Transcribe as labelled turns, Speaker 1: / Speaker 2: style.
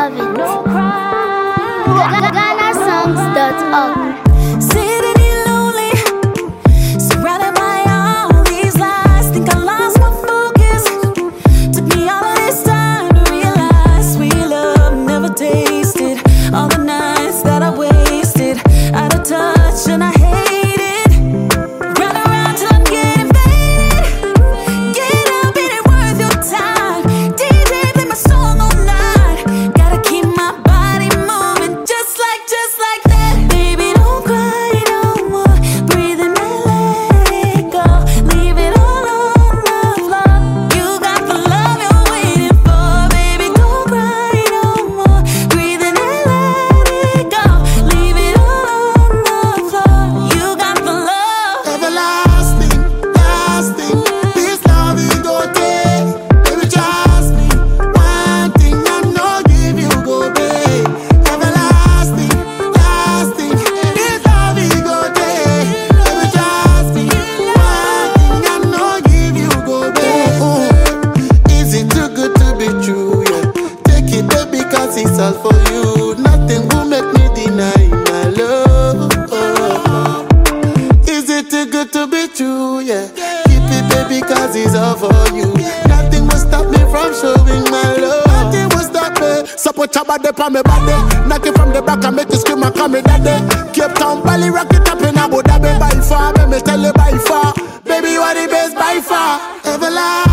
Speaker 1: love it. No cry. GhanaSongs.org.
Speaker 2: It's all for you, nothing will make me deny my love. Is it too good to be true? Yeah, keep it baby cause it's all for you. Nothing will stop me from showing my love. Nothing will stop me. Support your body from me body. Knock it from the back and make you scream and call me daddy. Cape Town, Bali, rock it up in Abu Dhabi. By far, let me tell you by far. Baby you are the best by far. Everlasting.